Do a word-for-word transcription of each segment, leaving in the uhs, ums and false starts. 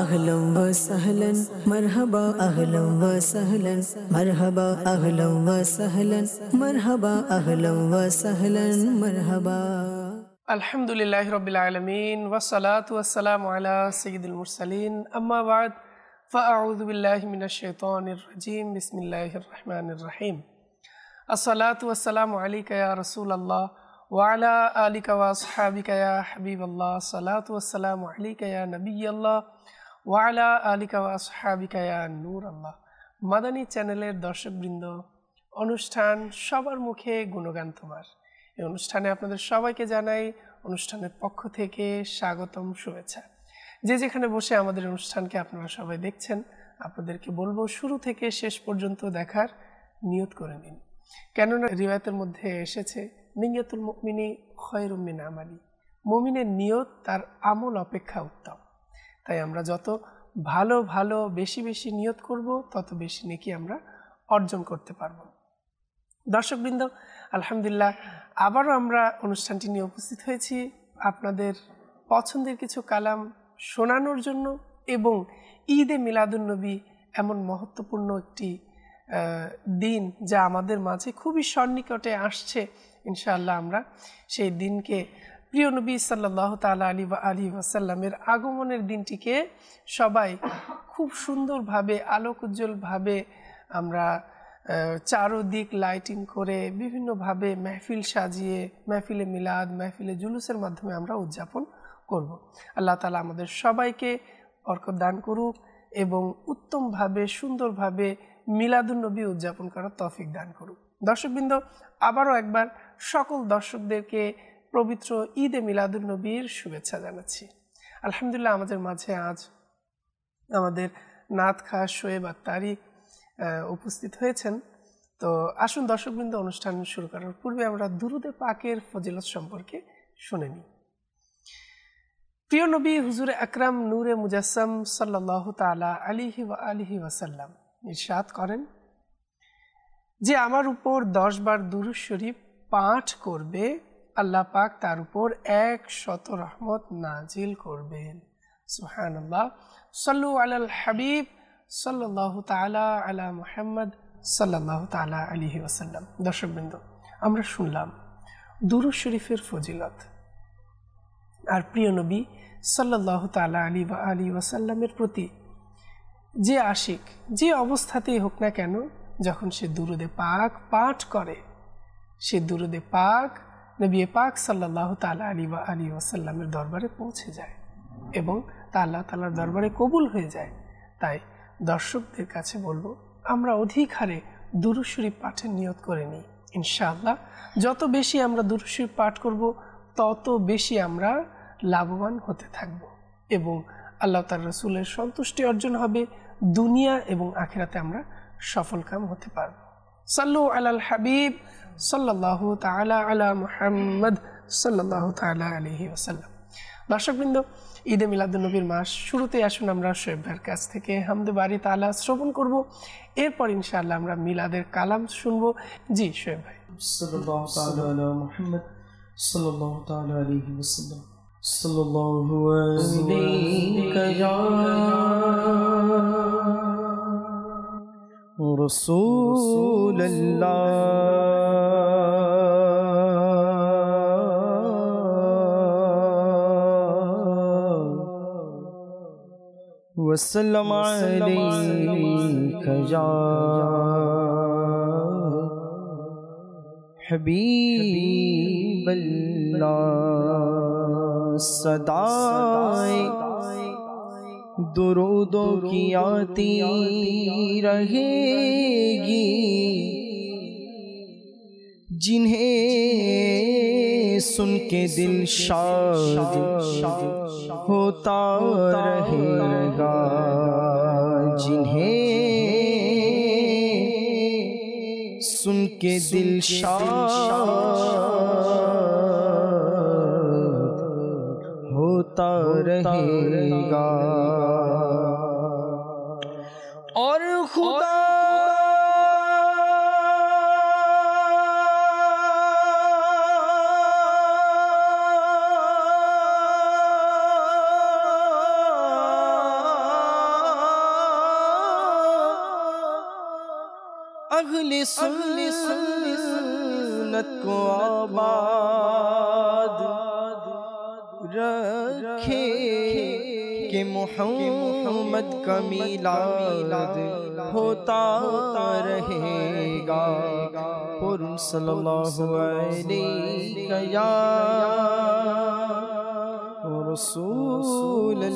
अहलन व सहलन मरहबा अहलन व सहलन मरहबा अहलन व सहलन मरहबा अहलन व सहलन मरहबा। अल्हम्दुलिल्लाहि रब्बिल आलमीन वस्सलातु वस्सलामु अला सय्यिदिल मुरसलीन अम्मा बाद फ़अऊज़ु बिल्लाहि मिनश शैतानिर रजीम बिस्मिल्लाहिर रहमानिर रहीम। अस्सलातु वस्सलामु अलैका या रसूलल्लाह व अला आलिका व अस्हाबिका या हबीबल्लाह। सलातु वस्सलामु अलैका या नबिय्यल्लाह व अला आलिका व अस्हाबिका या नूरल्लाह। মাদানী চ্যানেলের দর্শকবৃন্দ, অনুষ্ঠান সবার মুখে গুণগান তোমার, এই অনুষ্ঠানে আপনাদের সবাইকে জানাই অনুষ্ঠানের পক্ষ থেকে স্বাগতম, শুভেচ্ছা। যে যেখানে বসে আমাদের অনুষ্ঠানকে আপনারা সবাই দেখছেন, আপনাদেরকে বলবো শুরু থেকে শেষ পর্যন্ত দেখার নিয়ত করে নিন। কেননা রিওয়ায়াতের মধ্যে এসেছে নিয়তুল মুমিনি খায়রুম মিন আমালি, মুমিনের নিয়ত তার আমল অপেক্ষা উত্তম। তাই আমরা যত ভালো ভালো বেশি বেশি নিয়ত করব, তত বেশি নেকি আমরা অর্জন করতে পারবো। দর্শকবৃন্দ, আলহামদুলিল্লাহ আবারও আমরা অনুষ্ঠানটি নিয়ে উপস্থিত হয়েছি আপনাদের পছন্দের কিছু কালাম শোনানোর জন্য এবং ঈদে মিলাদুন্নবী এমন মহত্বপূর্ণ একটি দিন যা আমাদের মাঝে খুবই সন্নিকটে আসছে। ইনশাআল্লাহ আমরা সেই দিনকে, প্রিয় নবী সাল্লাল্লাহু তাআলা আলাইহি ওয়া আলিহি ওয়াসাল্লামের আগমনের দিনটিকে সবাই খুব সুন্দরভাবে আলোক উজ্জ্বলভাবে আমরা চারোদিক লাইটিং করে বিভিন্নভাবে মেহফিল সাজিয়ে মেহফিলে মিলাদ, মেহফিলে জুলুসের মাধ্যমে আমরা উদযাপন করব। আল্লাহ তাআলা আমাদের সবাইকে বরকত দান করুক এবং উত্তমভাবে সুন্দরভাবে মিলাদুন্নবী উদযাপন করার তৌফিক দান করুক। দর্শকবৃন্দ, আবারও একবার সকল দর্শকদেরকে পবিত্র ঈদে মিলাদুন্নবীর শুভেচ্ছা জানাচ্ছি। আলহামদুলিল্লাহ আমাদের মাঝে আজ আমাদের নাত খা শোয়েব আত্তারি উপস্থিত হয়েছেন। তো আসুন দর্শকবৃন্দ, অনুষ্ঠান শুরু করার পূর্বে আমরা দুরুদে পাকের ফজিলত সম্পর্কে শুনে নিই। প্রিয় নবী হুজুর আকরাম নূরে মুজাসসাম সাল্লাল্লাহু তাআলা আলাইহি ওয়া আলিহি ওয়াসাল্লাম ইরশাদ করেন যে আমার উপর দশ বার দুরূদ শরীফ পাঠ করবে, আল্লাহ পাক তার উপর এক শত রহমত নাজিল করবেন। সুবহানাল্লাহ। সাল্লু আলাল হাবিব সাল্লাল্লাহু তাআলা আলা মুহাম্মদ সাল্লাল্লাহু তাআলা আলাইহি ওয়াসাল্লাম। দর্শকবৃন্দ, আমরা শুনলাম দুরূদ শরীফের ফজিলত আর প্রিয় নবী সাল্লাল্লাহু তাআলা আলাইহি ওয়া আলিহি ওয়াসাল্লামের প্রতি যে আশিক যে অবস্থাতেই হোক না কেন, যখন সে দুরুদে পাক পাঠ করে, সে দুরুদে পাক নবী পাক সাল্লাল্লাহু তাআলা আলাইহি ওয়া আলিহি ওয়াসাল্লামের দরবারে পৌঁছে যায় এবং তা আল্লাহ তাআলার দরবারে কবুল হয়ে যায়। তাই দর্শকদের কাছে বলবো, আমরা অধিক হারে দুরূদ শরীফ পাঠের নিয়ত করে নিই। ইনশাআল্লাহ যত বেশি আমরা দুরূদ শরীফ পাঠ করব, তত বেশি আমরা লাভবান হতে থাকব এবং আল্লাহ তাআলার রাসূলের সন্তুষ্টি অর্জন হবে, দুনিয়া এবং আখিরাতে আমরা সফলকাম হতে পারব। সাল্লু আলাল হাবিব সাল্লাল্লাহু তাআলা আলা মুহাম্মদ সাল্লাল্লাহু তাআলা আলাইহি ওয়াসাল্লাম। দর্শকবৃন্দ, ঈদে মিলাদুন্নবীর মাস শুরুতে আসুন আমরা শোয়েব ভাইয়ের কাছ থেকে হামদে বারি তাআলা শ্রবণ করব, এরপর ইনশাআল্লাহ আমরা মিলাদের কালাম শুনব। জি শোয়েব ভাই। সাল্লাল্লাহু তাআলা আলা মুহাম্মদ সাল্লাল্লাহু তাআলা আলাইহি ওয়াসাল্লাম। সাল্লাল্লাহু আলাইকা ইয়া রাসূলুল্লাহ وسلم عليك يا حبيب الله। सदाए दुरूदों की आती रहेगी, जिन्हें सुन के दिल शाद होता रहेगा, जिन्हें सुन के दिल शाद होता रहेगा। और खुदा अहले सुन्नत को आबाद रखे कि मुहम्मद का मीलाद होता रहेगा। और सल्लल्लाहु अलैहि या रसूल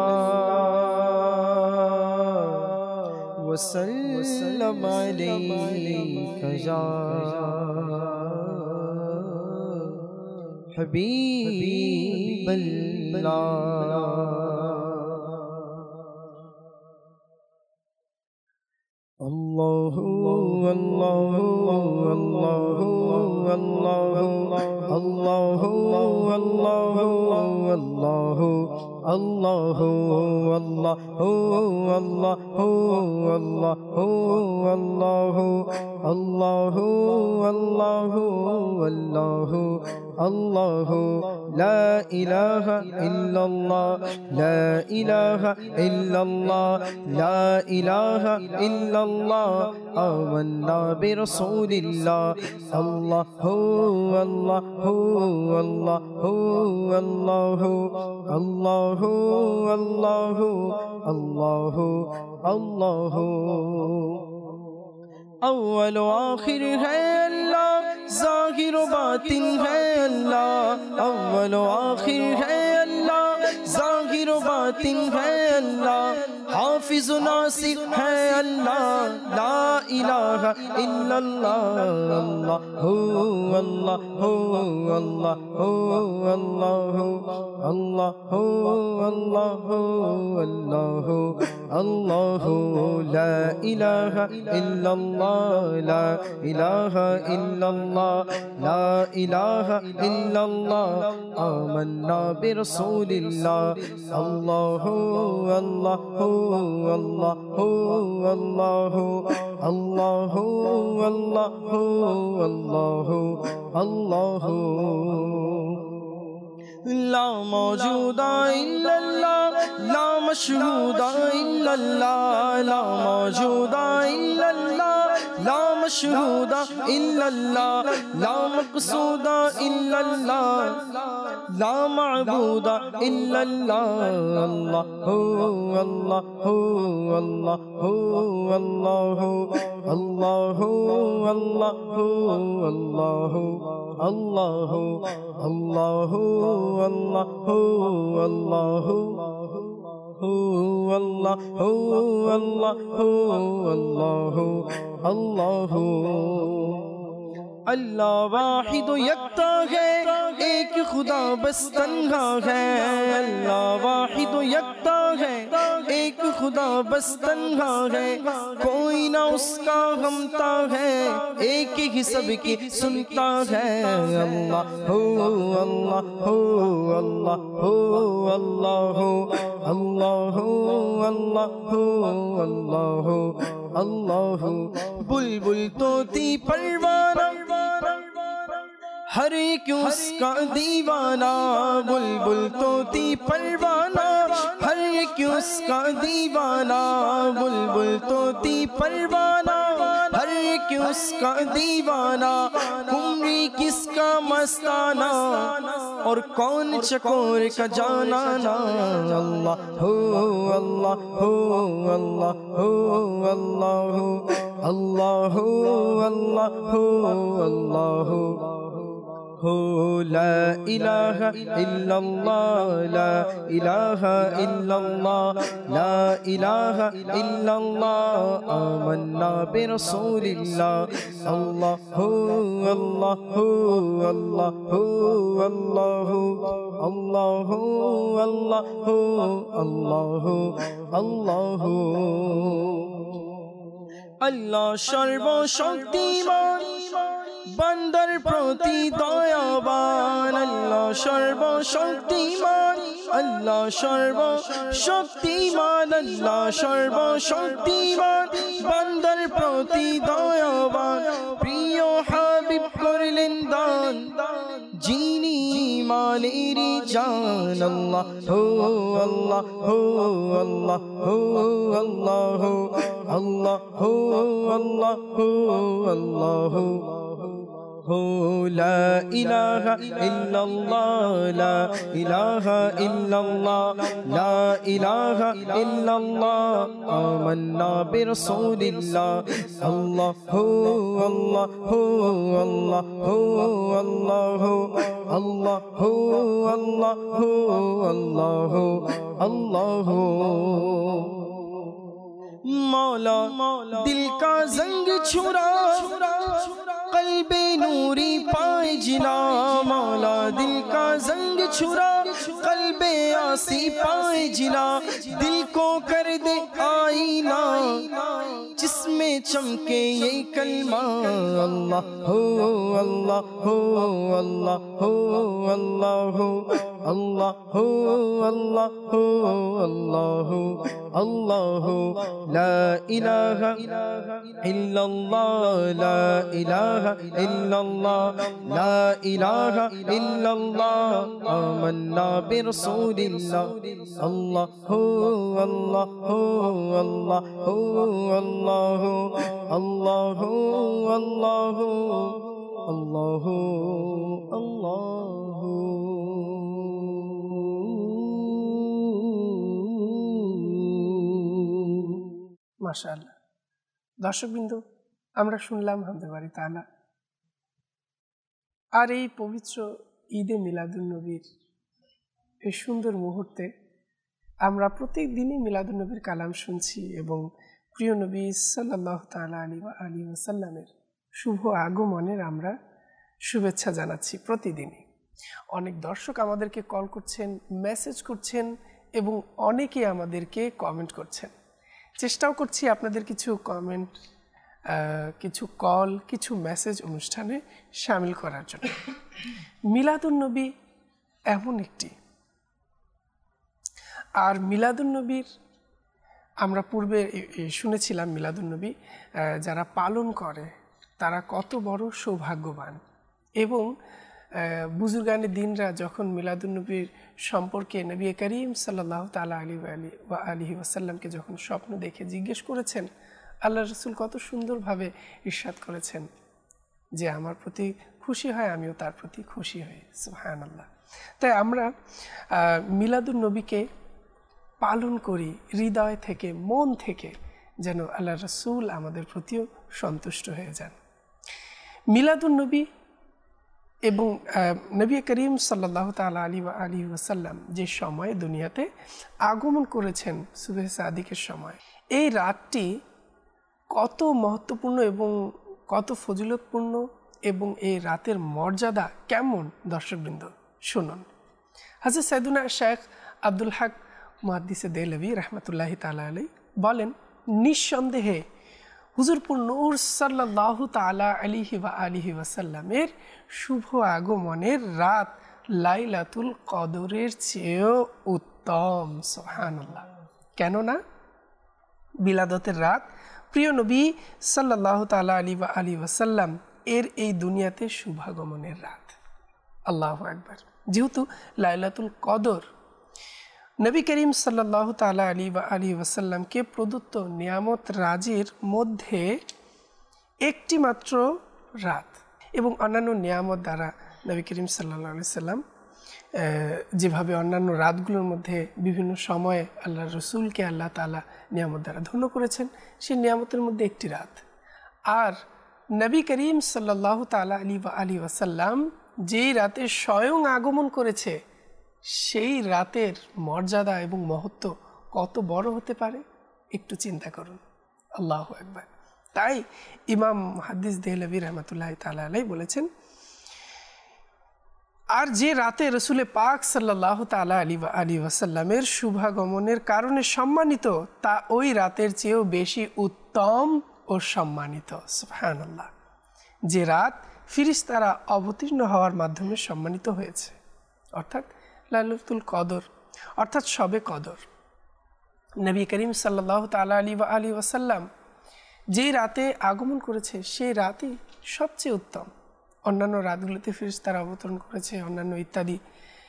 अल्लाह वसल्लम अलैका या हबीब अल्लाह। अल्लाहु अल्लाहु अल्लाहु अल्लाहु अल्लाहु अल्लाहु अल्लाहु अल्लाहु अल्लाहु अल्लाहु अल्लाहु अल्लाहु अल्लाहु अल्लाहु ला इलाहा इल्लल्लाह ला इलाहा इल्लल्लाह ला इलाहा इल्लल्लाह आमन्ना बिरसूलिल्लाह। अल्लाहु अल्लाहु अल्लाहु अल्लाहु अल्लाहु अल्लाहु अल्लाहु अल्लाहु अव्वल व आखिर है अल्लाह, ज़ाहिर व बातिन है अल्लाह। अव्वल व आखिर है अल्लाह, ज़ाहिर व बातिन है अल्लाह। हाफिज़ व नासिर है अल्लाह, ला इलाहा इल्लल्लाह। अल्लाहु अल्लाहु अल्लाहु अल्लाहु अल्लाहु अल्लाहु अल्लाहु अल्लाहु ला इलाहा इल्लल्लाह ला इलाहा इल्लल्लाह ला इलाहा इल्लल्लाह आमन्ना बिरसूलिल्लाह। अल्लाहु अल्लाहु अल्लाहु अल्लाहु अल्लाहु अल्लाहु अल्लाहु अल्लाहु ला मौजूदा इल्लल्लाह ला मशहूदा इल्लल्लाह ला मौजूदा इल्लल्लाह ला मशहूदा इल्लल्लाह ला मक़सूदा इल्लल्लाह ला मअबूदा इल्लल्लाह। अल्लाहु अल्लाहु अल्लाहु अल्लाहु अल्लाहु अल्लाहु अल्लाहु अल्लाहु अल्लाहु अल्लाहु अल्लाहु अल्लाहु अल्लाहु अल्लाहु अल्लाहु अल्लाह वाहिद यक्ता है, एक खुदा बस तन्हा है। अल्लाह वाहिद यक्ता है, एक खुदा बस तन्हा है। कोई ना उसका हमता है, एक ही सबकी सुनता है। अल्लाहु अल्लाहु अल्लाहु अल्लाहु अल्लाहु अल्लाहु अल्लाहु अल्लाहु बुलबुल तोती परवाना हर एक उसका दीवाना। बुलबुल तोती परवाना हर एक उसका दीवाना। बुलबुल तोती परवाना हर एक उसका दीवाना। कुमरी किसका मस्ताना और कौन चकोर का जाना ना। अल्लाहु अल्लाहु अल्लाहु अल्लाहु अल्लाहु अल्लाहु अल्लाहु हो ला इलाहा इल्लल्लाह ला इलाहा इल्लल्लाह ला इलाहा इल्लल्लाह आमन्ना बिरसूलिल्लाह। अल्लाहु अल्लाहु अल्लाहु अल्लाहु अल्लाहु अल्लाहु अल्लाहु अल्लाहु अल्लाह सर्वशक्तिमान बंदर प्रति दयावान। अल्लाह सर्वशक्तिमान अल्लाह सर्वशक्तिमान अल्लाह सर्वशक्तिमान बंदर प्रति दयावान। प्रिय हाबिब करलेन दान যিনি ইমানেরি জান আল্লাহ হো আল্লাহ হো আল্লাহ হো আল্লাহ হো আল্লাহ হো আল্লাহ হো আল্লাহ হো লা ইলাহা ইল্লাল্লাহ লা ইলাহা ইল্লাল্লাহ লা ইলাহা ইল্লাল্লাহ আমান্না বিরাসূলিল্লাহ আল্লাহ হো আল্লাহ হো আল্লাহ হো আল্লাহ হো আল্লাহ হো আল্লাহ হো আল্লাহ হো আল্লাহ मौला दिल का जंग छुरा कल्बे नूरी पाए जिला मौला दिल का जंग छुरा कल्बे आसी पाए जिला दिल को कर दे आईना जिसमें चमके ये कलमा अल्लाह हो अल्लाह हो अल्लाह हो अल्लाह हो अल्लाह हो अल्लाह हो अल्लाह हो अल्लाह हो ला इलाहा इल्लल्लाह ला इलाहा इल्लल्लाह ला इलाहा इल्लल्लाह आमन्ना बिरसूलिल्लाह अल्लाह हो अल्लाह हो अल्लाह हो अल्लाह हो अल्लाह हो अल्लाह हो अल्लाह हो अल्लाह মাশাআল্লাহ। দর্শকবৃন্দ, আমরা শুনলাম হামদে বাড়ি তাআলা আর এই পবিত্র ঈদে মিলাদুন্নবীর এই সুন্দর মুহূর্তে আমরা প্রত্যেক দিনই মিলাদুন্নবীর কালাম শুনছি এবং প্রিয় নবী সাল্লাল্লাহু তাআলা আলাইহি ওয়া আলিহি ওয়াসাল্লামের শুভ আগমনের আমরা শুভেচ্ছা জানাচ্ছি প্রতিদিনই। অনেক দর্শক আমাদেরকে কল করছেন, মেসেজ করছেন এবং অনেকে আমাদেরকে কমেন্ট করছেন। চেষ্টাও করছি আপনাদের কিছু কমেন্ট, কিছু কল, কিছু মেসেজ অনুষ্ঠানে শামিল করার জন্য। মিলাদুন্নবী এমন একটি, আর মিলাদুন্নবীর আমরা পূর্বে শুনেছিলাম মিলাদুন্নবী যারা পালন করে তারা কত বড় সৌভাগ্যবান, এবং বুজুর্গানে দিনরা যখন মিলাদুন্নবীর সম্পর্কে নবী করিম সাল্লাল্লাহু তাআলা আলাইহি ওয়া আলিহি ওয়াসাল্লামকে যখন স্বপ্ন দেখে জিজ্ঞেস করেছেন, আল্লাহ রাসূল কত সুন্দরভাবে ইরশাদ করেছেন যে আমার প্রতি খুশি হয় আমিও তার প্রতি খুশি হই। সুবহানাল্লাহ। তাই আমরা মিলাদুন্নবীকে পালন করি হৃদয় থেকে, মন থেকে, যেন আল্লাহ রাসূল আমাদের প্রতিও সন্তুষ্ট হয়ে যান। মিলাদুন্নবী এবং নবী করিম সাল্লাল্লাহু তাআলা আলাইহি ওয়া আলিহি ওয়াসাল্লাম যে সময়ে দুনিয়াতে আগমন করেছেন, সুবহে সাদিকের সময়, এই রাতটি কত মহত্বপূর্ণ এবং কত ফজিলতপূর্ণ এবং এই রাতের মর্যাদা কেমন দর্শকবৃন্দ শুনুন। হযরত সাইয়্যিদুনা শেখ আব্দুল হক মুহাদ্দিসে দেহলভী রাহমাতুল্লাহি তাআলা আলাইহি বলেন, নিঃসন্দেহে হুজুরপুর নূর সাল্লাল্লাহু তাআলা আলাইহি ওয়া আলিহি ওয়াসাল্লামের শুভ আগমনের রাত লাইলাতুল কদরের চেয়েও উত্তম। সুবহানাল্লাহ। কেননা বিলাদতের রাত প্রিয় নবী সাল্লাল্লাহু তাআলা আলাইহি ওয়া আলিহি ওয়াসাল্লাম এর এই দুনিয়াতে শুভাগমনের রাত। আল্লাহু আকবার। যেহেতু লাইলাতুল কদর নবী করিম সাল্লাল্লাহু তাআলা আলাইহি ওয়া আলিহি ওয়াসাল্লামকে প্রদত্ত নিয়ামত রাজির মধ্যে একটি মাত্র রাত, এবং অন্যান্য নিয়ামত দ্বারা নবী করিম সাল্লাল্লাহু আলাইহি সাল্লাম যেভাবে অন্যান্য রাতগুলোর মধ্যে বিভিন্ন সময়ে আল্লাহ রসুলকে আল্লাহ তাআলা নিয়ামত দ্বারা ধন্য করেছেন, সেই নিয়ামতের মধ্যে একটি রাত। আর নবী করিম সাল্লাল্লাহু তাআলা আলাইহি ওয়া আলিহি ওয়াসাল্লাম যেই রাতে স্বয়ং আগমন করেছে, সেই রাতের মর্যাদা এবং মহত্ব কত বড় হতে পারে একটু চিন্তা করুন। আল্লাহু আকবার। তাই ইমাম মুহাদ্দিস দেহলভী রাহমাতুল্লাহি তাআলা আলাইহি বলেছেন, আর যে রাতে রসুল পাক সাল্লাল্লাহু তাআলা আলাইহি ওয়া আলিহি ওয়াসাল্লামের শুভাগমনের কারণে সম্মানিত, তা ওই রাতের চেয়েও বেশি উত্তম ও সম্মানিত। সুবহানাল্লাহ। যে রাত ফিরিস্তারা অবতীর্ণ হওয়ার মাধ্যমে সম্মানিত হয়েছে, অর্থাৎ লাইলাতুল কদর, অর্থাৎ শবে কদর। নবী করিম সাল্লাল্লাহু তাআলা আলাইহি ওয়া আলিহি ওয়াসাল্লাম যেই রাতে আগমন করেছে, সেই রাতই সবচেয়ে উত্তম। অন্যান্য রাতগুলোতে ফেরেশতারা অবতরণ করেছে, অন্যান্য ইত্যাদি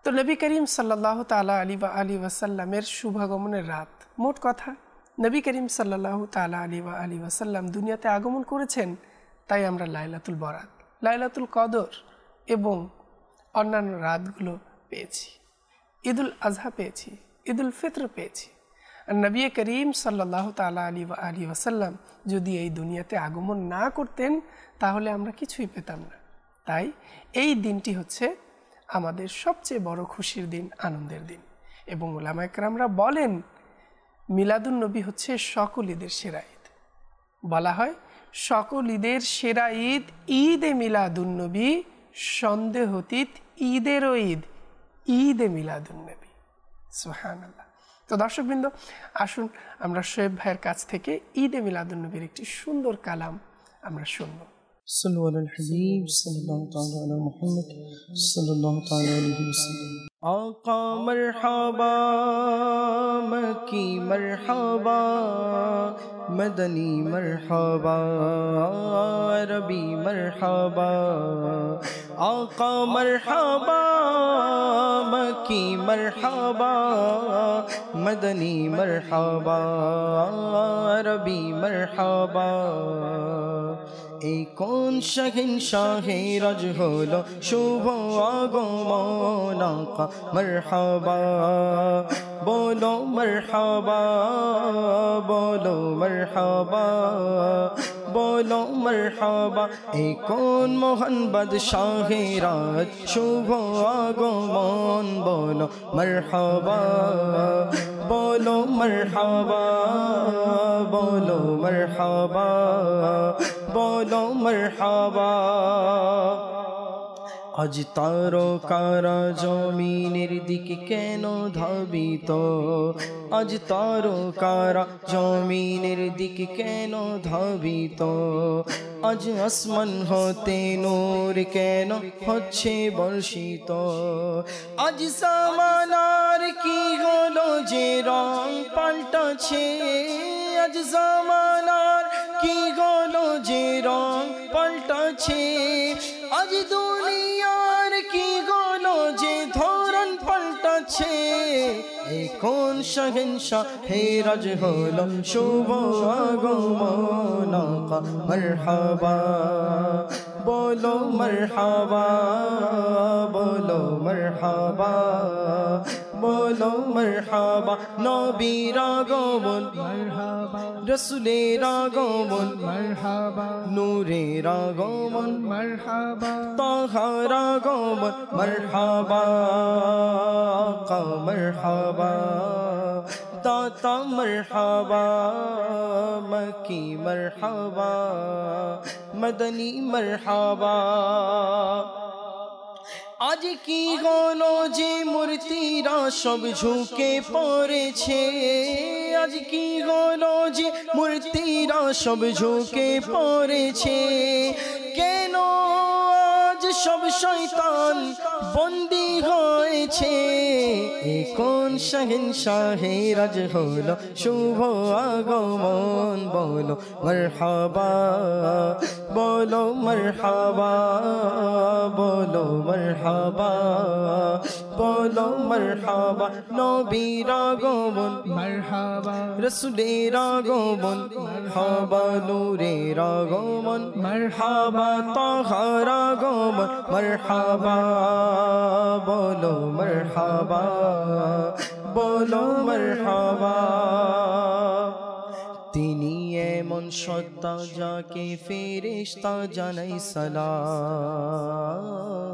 তো নবী করিম সাল্লাল্লাহু তাআলা আলাইহি ওয়া আলিহি ওয়াসাল্লামের শুভাগমনের রাত। মোট কথা নবী করিম সাল্লাল্লাহু তাআলা আলাইহি ওয়া আলিহি ওয়াসাল্লাম দুনিয়াতে আগমন করেছেন, তাই আমরা লাইলাতুল বরাত, লাইলাতুল কদর এবং অন্যান্য রাতগুলো পেয়েছি। ঈদুল আজহা পেয়েছি, ঈদুল ফিতর পেয়েছি। আর নবী করিম সাল্লাল্লাহু তাআলা আলাইহি ওয়া আলিহি ওয়াসাল্লাম যদি এই দুনিয়াতে আগমন না করতেন তাহলে আমরা কিছুই পেতাম না। তাই এই দিনটি হচ্ছে আমাদের সবচেয়ে বড় খুশির দিন, আনন্দের দিন। এবং উলামায়ে কেরামরা বলেন মিলাদুন নবী হচ্ছে সকল ঈদের সেরা ঈদ। বলা হয় সকল ঈদের সেরা ঈদ ঈদে মিলাদুন নবী, সন্দেহতীত ঈদেরও ঈদ ঈদে মিলাদুন নবী। সুবহানাল্লাহ। তো দর্শকবৃন্দ, আসুন আমরা শোয়েব ভাইয়ের কাছ থেকে ঈদে মিলাদুন নবীর একটি সুন্দর কালাম আমরা শুনব। صلوا على الحبيب صلى الله تعالى على محمد صلى الله تعالى عليه وسلم. آقا مرحبا مکی مرحبا مدنی مرحبا عربی مرحبا آقا مرحبا مکی مرحبا مدنی مرحبا عربی مرحبا এই কোন শাহিনশাহে রাজ হলো শুভ আগমন আকা মারহাবা বলো মারহাবা বলো মারহাবা বলো মারহাবা এই কোন মহান বাদশাহে রাজ শুভ আগমন বলো মারহাবা বলো মারহাবা বলো মারহাবা বলো মারহাবা আজ তারকারা জমিনের দিকে কেন ধাবিত আজ তারকারা জমিনের দিকে কেন ধাবিত আজ আসমান হতে নূর কেন হচ্ছে বর্ষিত আজ জামানার কি হলো যে রং পাল্টাছে আজ জামানার কি হলো যে রং পাল্টাছে আজ দুনিয়ার কি হলো যে ধরন পাল্টাছে এই কোন শাহিনশাহ হে রাজ হলো শুভ আগমন আকা মারহাবা বলো মারহাবা বলো মারহাবা বলো মারহাবা নবীর আগমন মারহাবা রাসূলের আগমন মারহাবা নূরের আগমন মারহাবা তাহার আগমন মারহাবা আকা মারহাবা দাতা মারহাবা মকি মারহাবা মদনী মারহাবা আজ কি হলো যে মূর্তিরা সব ঝুঁকে পড়েছে আজ কি হলো যে মূর্তিরা সব ঝুঁকে পড়েছে কেন আজ সব শয়তান বন্দী হয়েছে এই কোন শাহিনশাহে রাজ হলো শুভ আগমন বলো মারহাবা বলো মারহাবা বলো মারহাবা বলো মারহাবা নবীর আগমন মারহাবা রাসূলের আগমন মারহাবা নূরের আগমন মারহাবা তাহার আগমন মারহাবা বলো মারহাবা বলো মারহাবা তিনি এমন সত্তা যাকে ফেরেশতা জানাই সালাম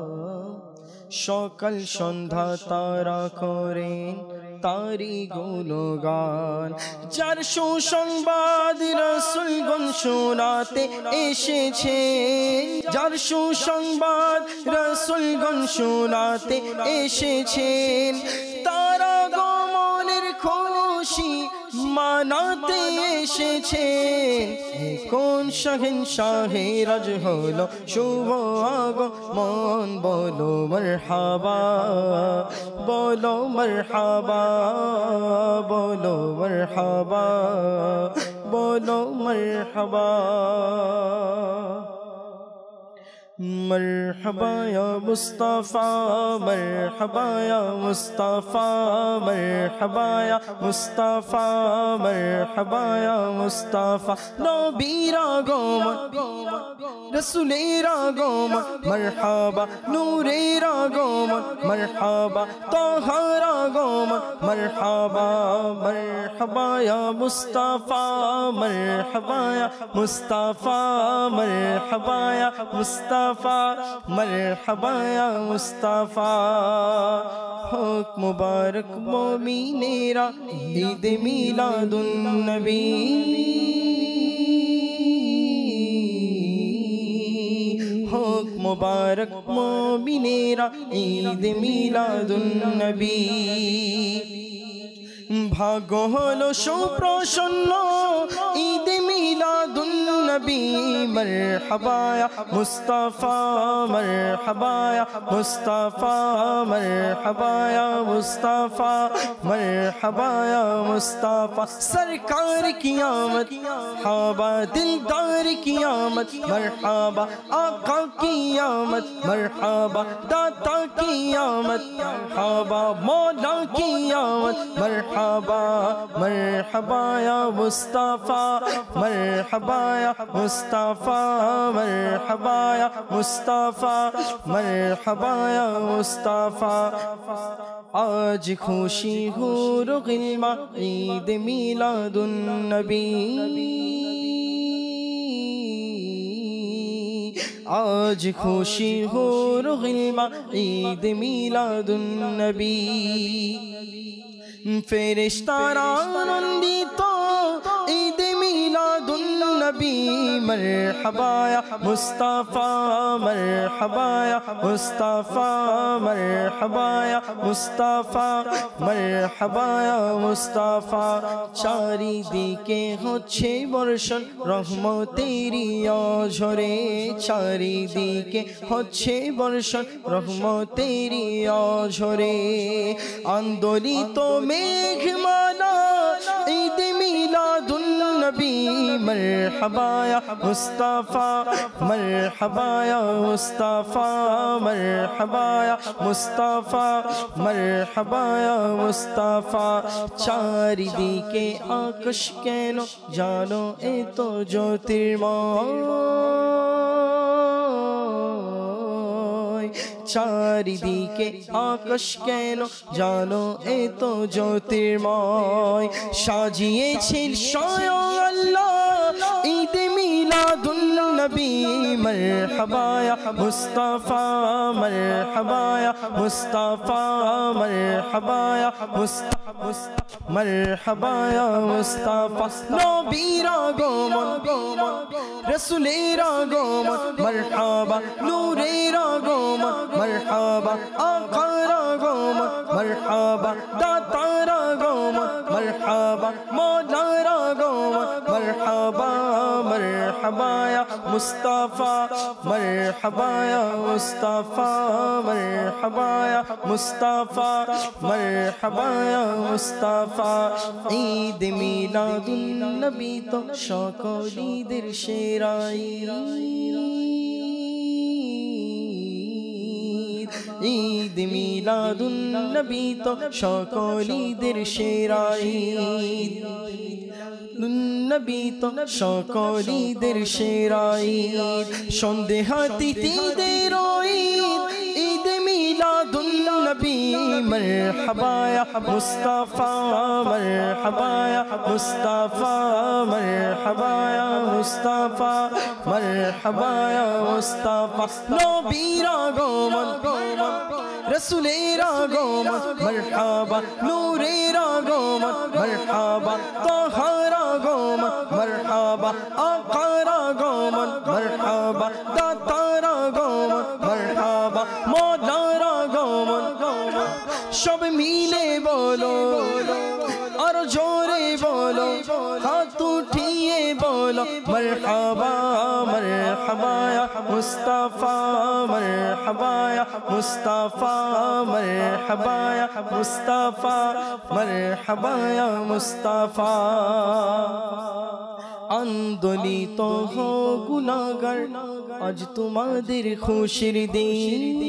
সকাল সন্ধ্যা তারা করেন তারি গুণগান যার সুসংবাদ রাসূলগণ শোনাতে এসেছেন যার সুসংবাদ রাসূলগণ শোনাতে এসেছেন তারা গমনের খুশি মানাতে এসেছেন কোন শাহিনশাহে রাজ হলো শুভ আগমন বলো মারহাবা বলো মারহাবা বলো মারহাবা বলো মারহাবা मरहबा या मुस्तफ़ा मरहबा या मुस्तफ़ा मरहबा या मुस्तफ़ा मरहबा या मुस्तफ़ा नबीरा गोमन रसूलेरा गोमन मरहबा नूरेरा गोमन मरहबा तोहरा गोमन मरहबा मरहबा या मुस्तफ़ा मरहबा या मुस्तफ़ा मरहबा या मुस्तफ़ा मरहबा या मुस्तफ़ा हुक मुबारक मोमिनेरा ईद मिलादुन नबी हुक मुबारक मोमिनेरा ईद मिलादुन नबी भाग्य हलो सुप्रसन्न ईद मिलादुन नबी मरहबा या मुस्तफ़ा मरहबा या मुस्तफ़ा मरहबा या मुस्तफ़ा मरहबा या मुस्तफ़ा सरकार की आमद मरहबा दिलदार की आमद मरहबा आका की आमद मरहबा दाता की आमद मरहबा मौला की आमद मरहबा मरहबा या मुस्तफ़ा मरहबा या मुस्तफ़ा मरहबा या मुस्तफ़ा मरहबा या मुस्तफ़ा आज खुशी हो रुग़िल्मा ईद मिलादुन नबी आज खुशी हो रुग़िल्मा ईद मिलादुन नबी फेरिश्तारा आनंदित ईद मिलादुन नबी मरहबा या मुस्तफ़ा मरहबा या मुस्तफ़ा मरहबा या मुस्तफ़ा मरहबा या मुस्तफ़ा चारिदिके হচ্ছে বর্ষণ রহমতেরি অঝরে চারিদিকে হচ্ছে বর্ষণ রহমতেরি অঝরে আন্দোলিত মেঘমালা ঈদ মিলাদুন নবী मरहबा या मुस्तफ़ा मरहबा या मुस्तफ़ा मरहबा या मुस्तफ़ा मरहबा या मुस्तफ़ा चारिदिके आकाश केन जानो ए तो ज्योतिर्मय চারিদিকে আকাশ কেন জানো এ তো জ্যোতির্ময় সাজিয়েছেন স্বয়ং আল্লাহ ঈদ মিলাদুন নবী মরহবা ইয়া মুস্তাফা মরহবা ইয়া মুস্তাফা মরহবা ইয়া মুস্তাফা মরহবা ইয়া মুস্তাফা নবীর আগমন রাসূলের আগমন মরহবা নূরের আগমন मरहबा आकार आगमन मरहबा दातार आगमन मरहबा मौलार आगमन मरहबा मरहबा या मुस्तफ़ा मरहबा या मुस्तफ़ा मरहबा या मुस्तफ़ा मरहबा या मुस्तफ़ा ईद मिलादुन नबी तो সকল ঈদের সেরা ঈদ মিলাদুন নবী তো সকল ঈদের সেরা ঈদ নবী তো সকল ঈদের সেরা ঈদ সন্দেহাতীতদের ঈদ ঈদ মিলাদুন নবী মরহবা ইয়া মুস্তাফা মরহবা ইয়া মুস্তাফা মরহবা ইয়া মুস্তাফা মরহবা ইয়া মুস্তাফা নবীর আগমন रसूलेर आगमन मरहबा नूरेर आगमन मरहबा तोहर आगमन मरहबा आकार आगमन मरहबा दातार आगमन मरहबा मौलार आगमन सब मिले बोलो और जोरे बोलो हाथ उठिए बोलो मरहबा मरहबा या मुस्तफ़ा मरहबा या मुस्तफ़ा मरहबा या मुस्तफ़ा मरहबा या मुस्तफ़ा आंदोलित हो गुनाहगार আজ তোমাদের খুশির দিন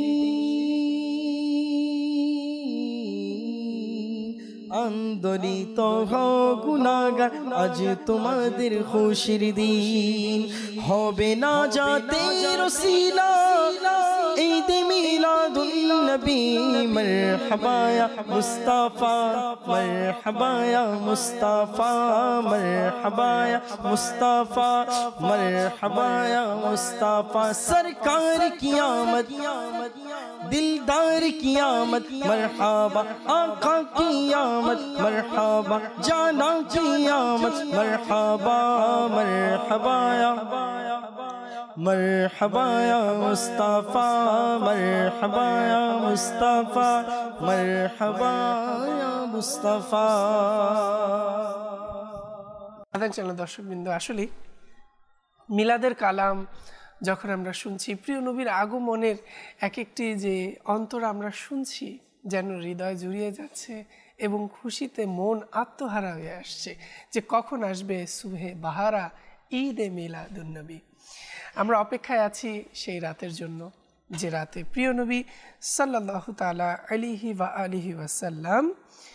আন্দোলিত হও গুনাহগার আজ তোমাদের খুশির দিন হবে না যাতে রসিলা ঈদ মিলাদুন নবী মারহাবা ইয়া মুস্তাফা মারহাবা ইয়া মুস্তাফা মারহাবা ইয়া মুস্তাফা মারহাবা ইয়া মুস্তাফা সরকার की आमद दिलदार की आमद मरहबा आका की आमद मरहबा जाना की आमद मरहबा मरहबा या मरहबा या मुस्ताफा मरहबा या मुस्ताफा मरहबा या मुस्ताफा। চ্যানেল দর্শকবৃন্দ, আসলে মিলাদের কালাম যখন আমরা শুনছি, প্রিয় নবীর আগমনের এক একটি যে অন্তর আমরা শুনছি যেন হৃদয় জুড়িয়ে যাচ্ছে এবং খুশিতে মন আত্মহারা হয়ে আসছে যে কখন আসবে সুবহে বাহারা ঈদে মিলাদুন্নবী। আমরা অপেক্ষায় আছি সেই রাতের জন্য যে রাতে প্রিয় নবী সাল্লাল্লাহু তাআলা আলাইহি ওয়া আলিহি ওয়াসাল্লাম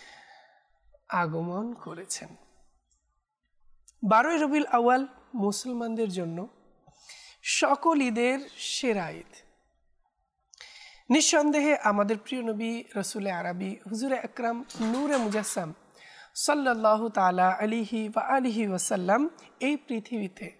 আগমন করেছেন। বারোই রবিউল আউয়াল মুসলমানদের জন্য সকল ঈদের সেরা ঈদ। নিঃসন্দেহে আমাদের প্রিয় নবী রসুলে আরবি হুজুরে আকরাম নূরে মুজাসসাম সাল্লাল্লাহু তাআলা আলাইহি ওয়া আলিহি ওয়াসাল্লাম এই পৃথিবীতে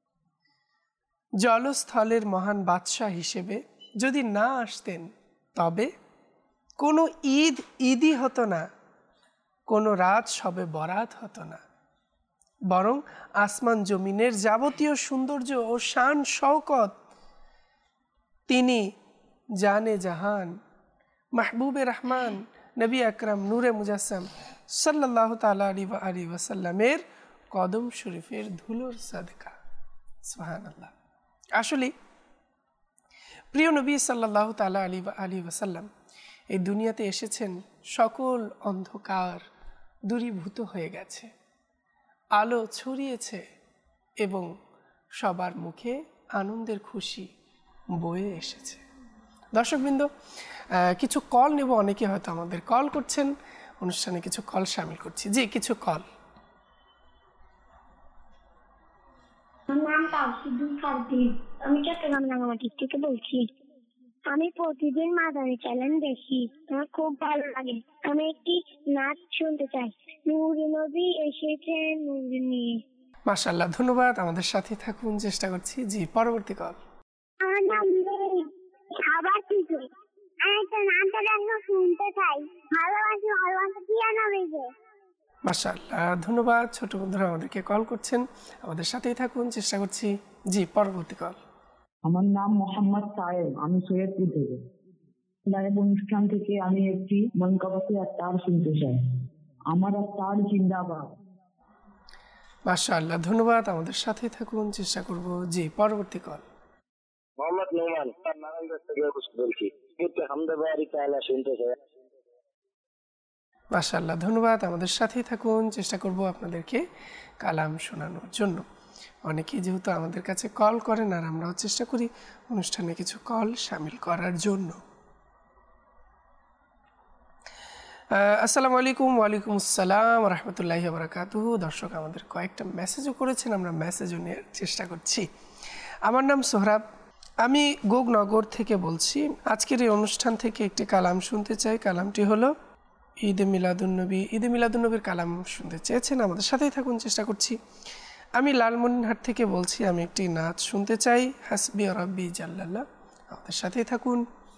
জলস্থলের মহান বাদশাহ হিসেবে যদি না আসতেন তবে কোনো ঈদ ঈদই হতো না, কোনো রাত শবে বরাত হতো না, বরং আসমান জমিনের যাবতীয় সৌন্দর্য ও শান শওকত তিনি জানে জাহান মাহবুবে রহমান নবী আকরাম নূরে মুজাসসাম সাল্লাল্লাহু তাআলা আলাইহি ওয়াসাল্লামের কদম শরীফের ধুলোর সাদকা। সুবহানাল্লাহ। আসলে প্রিয় নবী সাল্লাল্লাহু তাআলা আলাইহি ওয়াসাল্লাম এই দুনিয়াতে এসেছেন, সকল অন্ধকার দূরীভূত হয়ে গেছে, আলো ছড়িয়েছে এবং সবার মুখে আনন্দের খুশি বয়ে এসেছে। দর্শকবৃন্দ, কিছু কল নেব, অনেকে হয়তো আমাদের কল করছেন, অনুষ্ঠানে কিছু কল শামিল করছি। জি, কিছু কল। আমি চট্টগ্রাম রাঙামাটি থেকে বলছি। আমি প্রতিদিন মাদানী চ্যানেল দেখি, আমার খুব ভালো লাগে। আমি একটি নাচ শুনতে চাই। নূরে নবী এসেছেন নূরে নিয়ে। মাশাআল্লাহ, ধন্যবাদ, আমাদের সাথে থাকুন, চেষ্টা করছি। জি, পরবর্তী কল। আমার নাম আবার কিছু আমি একটা নাচটা দেখো শুনতে চাই। ভালোবাসি ভালোবাসি কি নামে যে। মাশাআল্লাহ, ধন্যবাদ, ছোট বন্ধুরা আমাদেরকে কল করছেন, আমাদের সাথেই থাকুন, চেষ্টা করছি। জি, পরবর্তী কল। আমার নাম মোহাম্মদ সায়েম, আমি সৈয়দপুর থেকে। লাইভ অনুষ্ঠান থেকে আমি একটি মন কাবাসী তার শুনতে চাই। আমার তার জিন্দাবাদ। মাশাআল্লাহ, ধন্যবাদ, আমাদের সাথেই থাকুন, চেষ্টা করব। জি, পরবর্তী কল। মোহাম্মদ নোমান নারায়ণগঞ্জ থেকে বলছি। হামদে বাড়ি তাআলা শুনতে চাই। মাশাআল্লাহ, ধন্যবাদ, আমাদের সাথেই থাকুন, চেষ্টা করব আপনাদেরকে কালাম শোনানোর জন্য। অনেকেই যেহেতু আমাদের কাছে কল করেন আর আমরাও চেষ্টা করি অনুষ্ঠানে কিছু কল শামিল করার জন্য। আসসালামু আলাইকুম। ওয়ালাইকুম আসসালাম রহমতুল্লাহি ওয়া বারাকাতুহু। দর্শক আমাদের কয়েকটা মেসেজও করেছেন, আমরা মেসেজও নেওয়ার চেষ্টা করছি। আমার নাম সোহরাব, আমি গোগনগর থেকে বলছি। আজকের এই অনুষ্ঠান থেকে একটি কালাম শুনতে চাই। কালামটি হলো ঈদে মিলাদুন্নবী। ঈদে মিলাদুন্নবীর কালাম শুনতে চেয়েছেন, আমাদের সাথেই থাকুন, চেষ্টা করছি। আমি লালমনিরহাট থেকে বলছি, আমি একটি নাচ শুনতে চাই। হাসবি রাব্বি জাল্লাল্লাহ, আমাদের সাথেই থাকুন।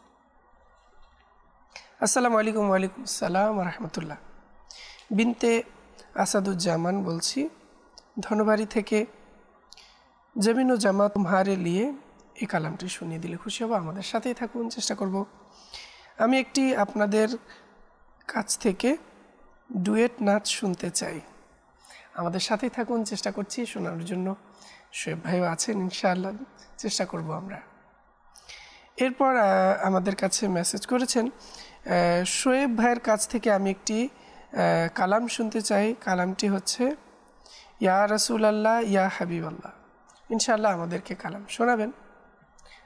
আসসালামু আলাইকুম। ওয়ালাইকুম আসসালাম রহমতুল্লাহ। বিনতে আসাদুজ্জামান বলছি, ধনবাড়ি থেকে। জমিন ও জামা তুমহারে লিয়ে এই কালামটি শুনিয়ে দিলে খুশি হব, আমাদের সাথেই থাকুন, চেষ্টা করব। আমি একটি আপনাদের কাছ থেকে ডুয়েট নাচ শুনতে চাই, আমাদের সাথেই থাকুন, চেষ্টা করছি শোনার জন্য। শোয়েব ভাইও আছেন, ইনশাআল্লাহ চেষ্টা করব আমরা। এরপর আমাদের কাছে মেসেজ করেছেন শোয়েব ভাইয়ের কাছ থেকে, আমি একটি কালাম শুনতে চাই। কালামটি হচ্ছে ইয়া রাসূলুল্লাহ ইয়া হাবিবাল্লাহ। ইনশাআল্লাহ আমাদেরকে কালাম শোনাবেন,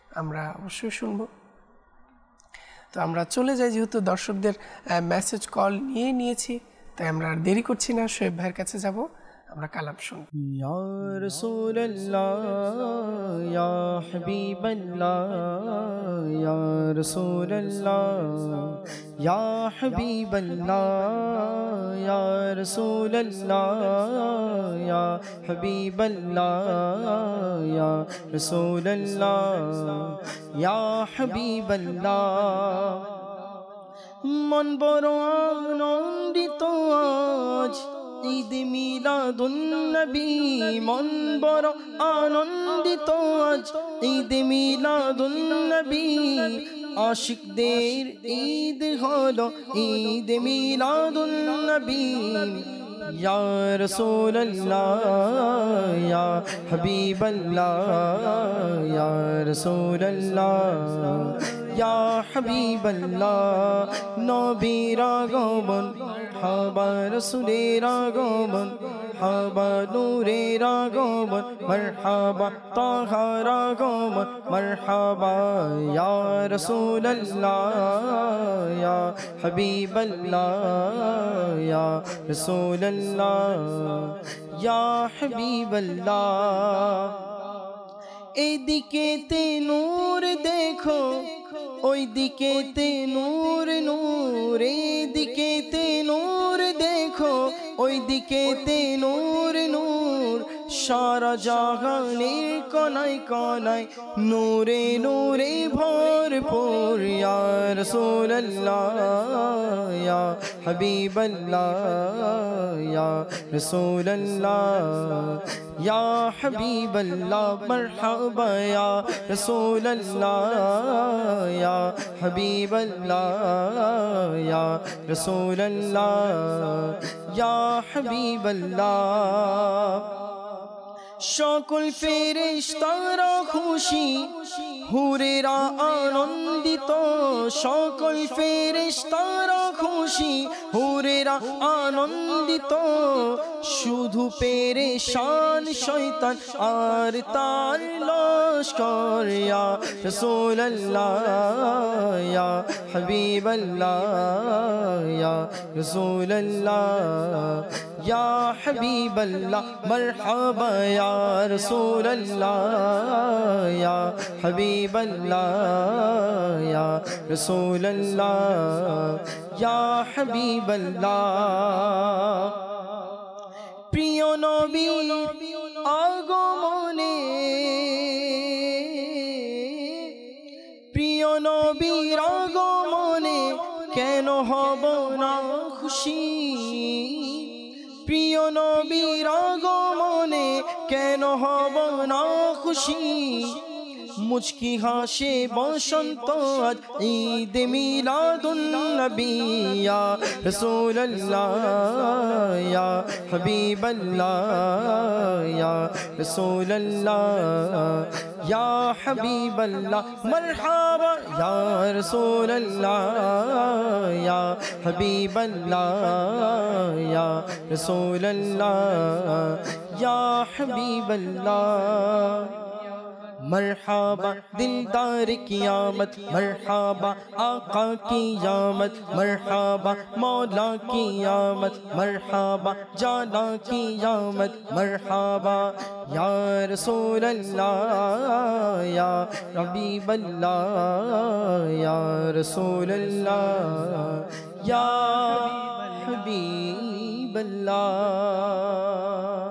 আমরা অবশ্যই শুনবো। তো আমরা চলে যাই, যেহেতু দর্শকদের মেসেজ কল নিয়ে নিয়েছি, তাই আমরা আর দেরি করছি না, শোয়েব ভাইয়ের কাছে যাব, আমরা কালাম শুনব। ইয়া রাসূলুল্লাহ ইয়া হাবিবাল্লাহ ইয়া রাসূলুল্লাহ ইয়া হাবিবাল্লাহ ইয়া রাসূলুল্লাহ ইয়া হাবিবাল্লাহ ইয়া রাসূলুল্লাহ ইয়া হাবিবাল্লাহ। মন বড় আনন্দিত আজ ঈদ মিলাদুন নবী, মন বড় আনন্দিত আজ ঈদ মিলাদুন নবী। আশিকদের ঈদ হলো ঈদ মিলাদুন নবী। ইয়া রাসূলুল্লাহ ইয়া হাবিবাল্লাহ ইয়া রাসূলুল্লাহ ইয়া হাবিবাল্লাহ। নবীর আগমন হাবা রাসূলের আগমন, হাবা নূরের আগমন, মারহাবা তাহার আগমন, মারহাবা ইয়া রাসূলুল্লাহ ইয়া হাবিবাল্লাহ ইয়া রাসূলুল্লাহ ইয়া হাবিবাল্লাহ। এদিকেতে নূর দেখো, ওই দিকেতে নূর নূর, এদিকেতে নূর দেখো, ওই দিকেতে নূর নূর। সারা জাহানের কোনায় কোনায় নূরে নূরে ভরপুর। ইয়া রাসূলুল্লাহ ইয়া হাবিবাল্লাহ ইয়া রাসূলুল্লাহ ইয়া হাবিবাল্লাহ। মারহাবা ইয়া রাসূলুল্লাহ ইয়া হাবিবাল্লাহ ইয়া রাসূলুল্লাহ ইয়া হাবিবাল্লাহ। সকল ফেরেশতারা খুশি, হুরেরা আনন্দিত, সকল ফেরেশতারা খুশি, হুরেরা আনন্দিত। শুধু পেরেশান শয়তান আর তার লস্কর। ইয়া রাসূলুল্লাহ ইয়া হাবিবাল্লাহ ইয়া রাসূলুল্লাহ ইয়া হাবিবাল্লাহ। মারহাবা ইয়া রাসূলুল্লাহ ইয়া হাবিবাল্লাহ ইয়া রাসূলুল্লাহ ইয়া হাবিবাল্লাহ। প্রিয় নবীর আগমনে, প্রিয় নবীর আগমনে কেন হব না খুশি, প্রিয় নবীর আগমনে কেন হব না খুশি। মুচকি হাসে বসন্ত আজ ঈদ মিলাদুন নবী। ইয়া রাসূলুল্লাহ ইয়া হাবিবাল্লাহ ইয়া রাসূলুল্লাহ ইয়া হাবিবাল্লাহ। মারহাবা ইয়া রাসূলুল্লাহ ইয়া হাবিবাল্লাহ ইয়া রাসূলুল্লাহ ইয়া হাবিবাল্লাহ। मरहबा दिलदार क़ियामत, मरहबा आका की आमद, मरहबा मौला की आमद, मरहबा जाना की आमद, मरहबा या रसूलल्लाह या हबीबल्लाह या रसूलल्लाह या हबीबल्लाह।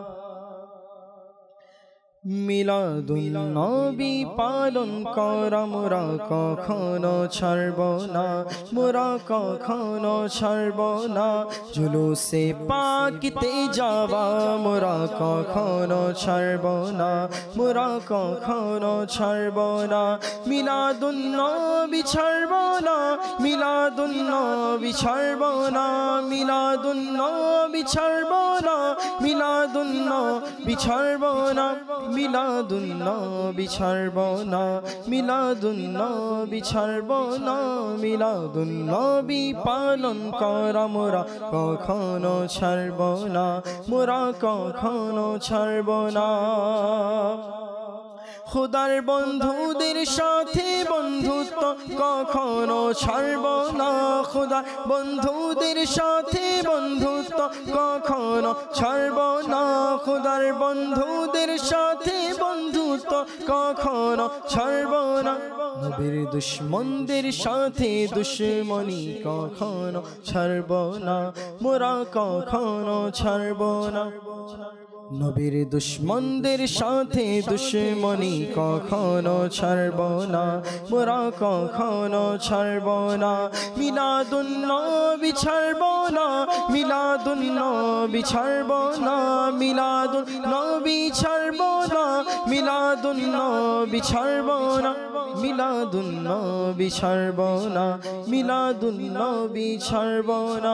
মিলাদুন নবী পালন করা মোরা কখনো ছাড়ব না, মোরা কখনো ছাড়ব না। জুলুসে পাকিতে যাওয়া মোরা কখনো ছাড়ব না, মোরা কখনো ছাড়ব না। মিলাদুন নবী ছাড়ব না, মিলাদুন নবী ছাড়ব না, মিলাদুন নবী ছাড়ব না, মিলাদুন নবী ছাড়ব না। মিলাদুন নবী ছাড়ব না, মিলাদুন নবী ছাড়ব না। মিলাদুন নবী পালন করা মোরা কখনো ছাড়ব না, মোরা কখনো ছাড়ব না। খুদার বন্ধুদের সাথে বন্ধুত্ব কখনো ছাড়ব না, খুদার বন্ধুদের সাথে বন্ধুত্ব কখনো ছাড়ব না, খুদার বন্ধুদের সাথে বন্ধুত্ব কখনো ছাড়ব না, নবীর দুশ্মনদের সাথে দুশ্মনী কখনো ছাড়ব না, মোরা কখনো ছাড়ব না, নবীর দুশ্মনদের সাথে দুশ্মনী কখনো ছাড়ব না, মোরা কখনো ছাড়ব না, মিলাদুন নবী ছাড়ব না, মিলাদুন নবী ছাড়ব না, মিলাদুন নবী ছাড়ব না, মিলাদুন নবী ছাড়ব না, মিলাদুন নবী ছাড়ব না, মিলাদুন নবী ছাড়ব না,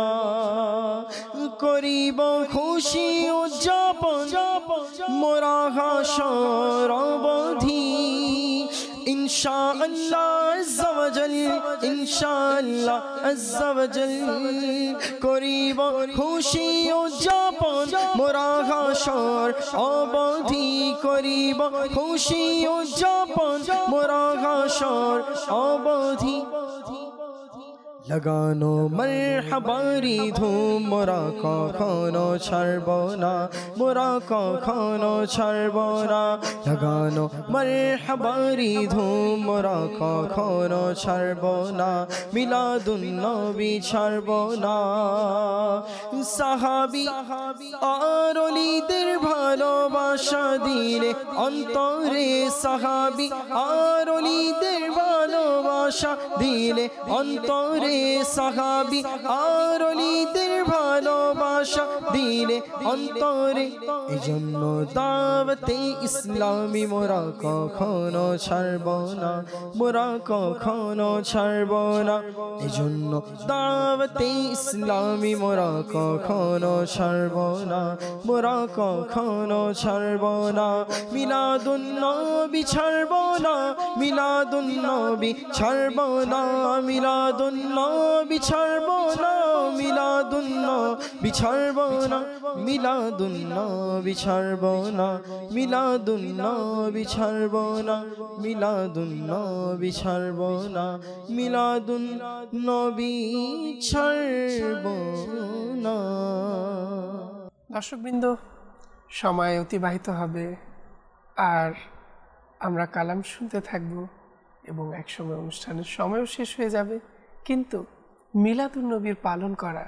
করিব খুশি উদযাপন মোরা হাসর অবধি, ইনশাআল্লাহ আজ্জা ওয়া জাল, ইনশাআল্লাহ আজ্জা ওয়া জাল, করিব খুশি উদযাপন মোরা হাসর অবধি, করিব খুশি উদযাপন মোরা হাসর অবধি, লাগানো মারহাবারি ধুম মোরা কখনো ছাড়ব না, মোরা কখনো ছাড়ব না, লাগানো মারহাবারি ধুম মোরা কখনো ছাড়ব না, মিলাদুন নবী ছাড়ব না, সাহাবী আর ওলিদের ভালোবাসা দিলে অন্তরে, সাহাবী আর ওলিদের ভালোবাসা দিলে অন্তরে, সাহাবী আর ওলিদের ভালোবাসা দিলে অন্তরে, এজন্য দাওয়াতে ইসলামী মোরা কখনো ছাড়ব না, মোরা কখনো ছাড়ব না, এজন্য দাওয়াতে ইসলামী মোরা কখনো ছাড়ব না, মোরা কখনো ছাড়ব না, মিলাদুন নবী ছাড়ব না, মিলাদুন নবী ছাড়ব না, মিলাদুন নবী ছাড়ব না, মিলাদুন নবী ছাড়ব না, মিলাদুন নবী ছাড়ব না, মিলাদুন নবী ছাড়ব না, মিলাদুন নবী ছাড়ব না, মিলাদুন নবী ছাড়ব না। দর্শকবৃন্দ, সময় অতিবাহিত হবে আর আমরা কালাম শুনতে থাকব এবং একসময় অনুষ্ঠানের সময়ও শেষ হয়ে যাবে, কিন্তু মিলাদুন নবীর পালন করা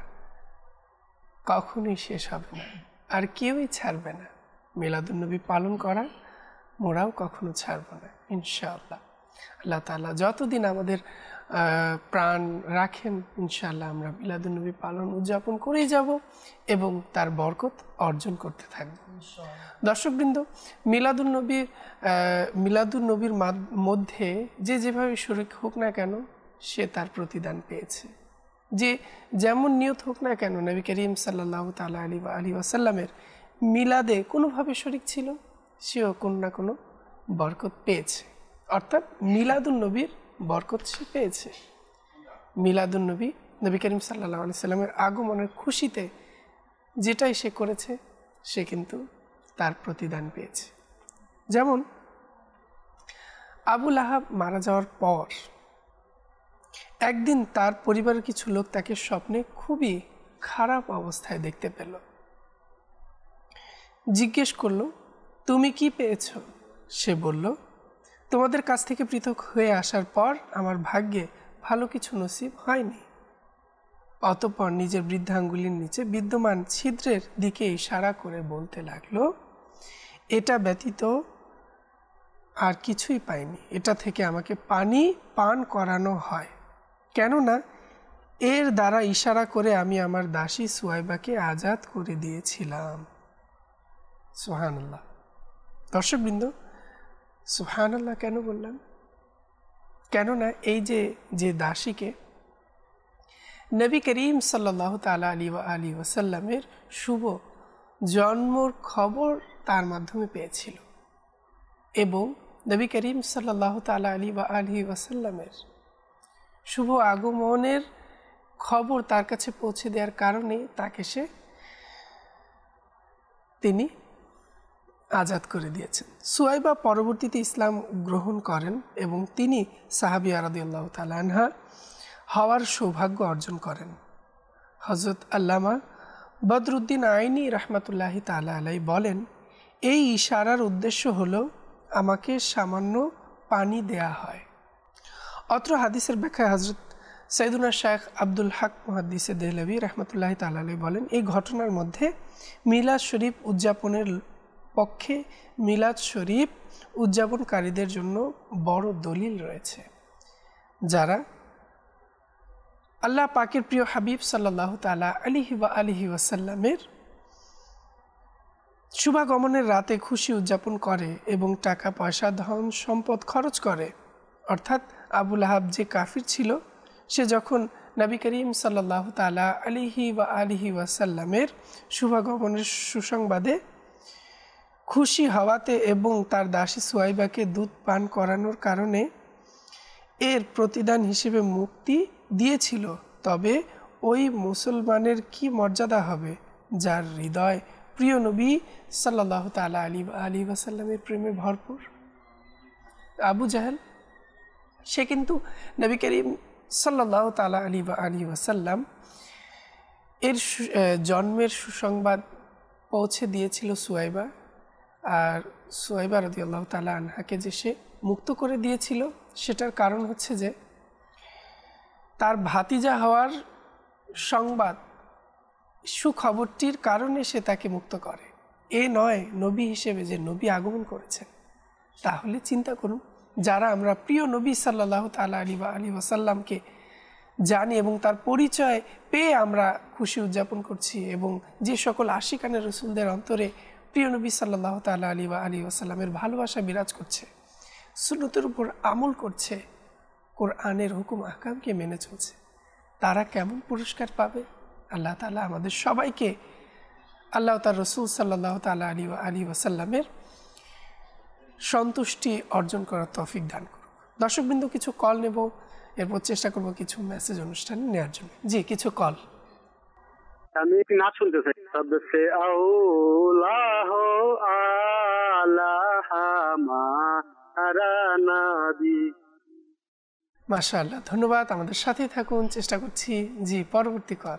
কখনোই শেষ হবে না, আর কেউই ছাড়বে না। মিলাদুন নবী পালন করা মোরাও কখনো ছাড়ব না ইনশাআল্লাহ। আল্লাহ তাআলা যতদিন আমাদের প্রাণ রাখেন ইনশাআল্লাহ আমরা মিলাদুন নবী পালন উদযাপন করেই যাব এবং তার বরকত অর্জন করতে থাকব। দর্শকবৃন্দ, মিলাদুন নবীর মিলাদুন নবীর মধ্যে যে যেভাবে শরীক হোক না কেন সে তার প্রতিদান পেয়েছে, যে যেমন নিয়ত হোক না কেন নবী করিম সাল্লাল্লাহু তাআলা আলাইহি ওয়াসাল্লামের মিলাদে কোনোভাবে শরীক ছিল সেও কোনো না কোনো বরকত পেয়েছে, অর্থাৎ মিলাদুন নবীর বরকত সে পেয়েছে। মিলাদুন নবী নবী করিম সাল্লাল্লাহু আলাইহি সাল্লামের আগমনের খুশিতে যেটাই সে করেছে সে কিন্তু তার প্রতিদান পেয়েছে। যেমন আবু লাহাব মারা যাওয়ার পর একদিন তার পরিবারের কিছু লোক তাকে স্বপ্নে খুবই খারাপ অবস্থায় দেখতে পেল। জিজ্ঞেস করল, তুমি কি পেয়েছ? সে বলল, তোমাদের কাছ থেকে পৃথক হয়ে আসার পর আমার ভাগ্যে ভালো কিছু নসিব হয়নি। অতঃপর নিজের বৃদ্ধাঙ্গুলির নিচে বিদ্যমান ছিদ্রের দিকে ইশারা করে বলতে লাগলো, এটা ব্যতীত আর কিছুই পাইনি, এটা থেকে আমাকে পানি পান করানো হয়, কেননা এর দ্বারা ইশারা করে আমি আমার দাসী সুয়াইবাকে আজাদ করে দিয়েছিলাম। সুবহানাল্লাহ। দর্শকবৃন্দ, সুবহানাল্লাহ কেন বললাম? কেননা এই যে যে দাসীকে নবী করিম সাল্লাল্লাহু তাআলা আলাইহি ওয়াসাল্লামের শুভ জন্মর খবর তার মাধ্যমে পেয়েছিল এবং নবী করিম সাল্লাল্লাহু তাআলা আলাইহি ওয়াসাল্লামের শুভ আগমনের খবর তার কাছে পৌঁছে দেওয়ার কারণে তাকে সে তিনি আজাদ করে দিয়েছেন। সুয়াইবা পরবর্তীতে ইসলাম গ্রহণ করেন এবং তিনি সাহাবিয়া রাদিয়াল্লাহু তাআলা আনহা হওয়ার সৌভাগ্য অর্জন করেন। হযরত আল্লামা বদরুদ্দিন আইনি রাহমাতুল্লাহি তাআলা আলাইহি বলেন, এই ইশারার উদ্দেশ্য হলো আমাকে সামান্য পানি দেয়া হয়। অত্র হাদিসের ব্যাখ্যায় হযরত সাইয়্যিদুনা শাইখ আব্দুল হক মুহাদ্দিসে দেহলভী রাহমাতুল্লাহি তাআলা আলাইহি বলেন, এই ঘটনার মধ্যে মিলাদ শরীফ উদযাপনের পক্ষে মিলাদ শরীফ উদযাপনকারীদের জন্য বড় দলিল রয়েছে, যারা আল্লাহ পাকের প্রিয় হাবিব সাল্লাল্লাহু তাআলা আলাইহি ওয়া আলিহি ওয়াসাল্লামের শুভাগমনের রাতে খুশি উদযাপন করে এবং টাকা পয়সা ধন সম্পদ খরচ করে। অর্থাৎ আবু লাহাব যে কাফির ছিল, সে যখন নবী করিম সাল্লাল্লাহু তাআলা আলাইহি ওয়া আলিহি ওয়াসাল্লামের শুভাগমনের সুসংবাদে খুশি হওয়াতে এবং তার দাসী সুয়াইবাকে দুধ পান করানোর কারণে এর প্রতিদান হিসেবে মুক্তি দিয়েছিল, তবে ওই মুসলমানের কি মর্যাদা হবে যার হৃদয় প্রিয় নবী সাল্লাল্লাহু তাআলা আলাইহি ওয়াসাল্লামের প্রেমে ভরপুর? আবু জাহেল সে কিন্তু নবী করিম সাল্লাল্লাহু তাআলা আলাইহি ওয়াসাল্লাম এর জন্মের সুসংবাদ পৌঁছে দিয়েছিল সুয়াইবা, আর সুয়াইবা রাদিয়াল্লাহু তাআলা আনহাকে যে সে মুক্ত করে দিয়েছিল, সেটার কারণ হচ্ছে যে তার ভাতিজা হওয়ার সংবাদ সুখবরটির কারণে সে তাকে মুক্ত করে, এ নয় নবী হিসেবে যে নবী আগমন করেছেন। তাহলে চিন্তা করুন, যারা আমরা প্রিয় নবী সাল্লাল্লাহু তাআলা আলাইহি ওয়াসাল্লামকে জানি এবং তার পরিচয় পেয়ে আমরা খুশি উদযাপন করছি, এবং যে সকল আশিকানে রসুলদের অন্তরে প্রিয় নবী সাল্লাল্লাহু তাআলা আলাইহি ওয়াসাল্লামের ভালোবাসা বিরাজ করছে, সুন্নতের উপর আমল করছে, কোরআনের হুকুম আহকামকে মেনে চলছে, তারা কেমন পুরস্কার পাবে? আল্লাহ তাআলা আমাদের সবাইকে আল্লাহ তার রসুল সাল্লাল্লাহু তাআলা আলাইহি ওয়াসাল্লামের সন্তুষ্টি অর্জন করার তৌফিক দান করুন। দর্শকবৃন্দ, কিছু কল নেব, এরপর চেষ্টা করব কিছু মেসেজ অনুষ্ঠানে নেওয়ার জন্য। জি, কিছু কল। আমি একটি নাচ শুনতে চাই। সবসে আউলা হো আলা হামারা নবী। মাশাআল্লাহ, ধন্যবাদ, আমাদের সাথেই থাকুন, চেষ্টা করছি। জি, পরবর্তী কল।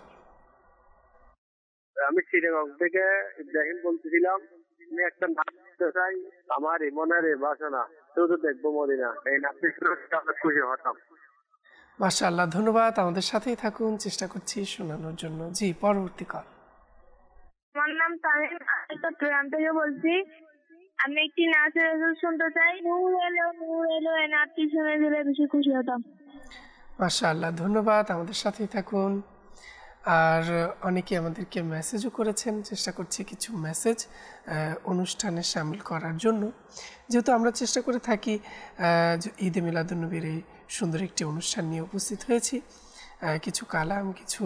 আমি শ্রীনগর থেকে ইব্রাহিম বলতেছিলাম। আমি একটা নাচ শুনতে চাই, আমার মনের বাসনা শুধু দেখবো মদিনা। এই নাচটি শুনে খুশি হতাম। মাশাআল্লাহ, ধন্যবাদ, আমাদের সাথেই থাকুন, চেষ্টা করছি শোনানোর জন্য। জি, পরবর্তী কল। আমার নাম তামিম, আমি চট্টগ্রাম থেকে বলছি। আমি একটি নাচের রেজাল্ট শুনতে চাই। নূর এলো নূর এলো, এই নাচটি শুনে দিলে বেশি খুশি হতাম। মাশাআল্লাহ, ধন্যবাদ, আমাদের সাথেই থাকুন। আর অনেকে আমাদেরকে মেসেজও করেছেন, চেষ্টা করছি কিছু মেসেজ অনুষ্ঠানে সামিল করার জন্য, যেহেতু আমরা চেষ্টা করে থাকি ঈদে মিলাদুন্নবীর এই সুন্দর একটি অনুষ্ঠান নিয়ে উপস্থিত হয়েছি। কিছু কালাম, কিছু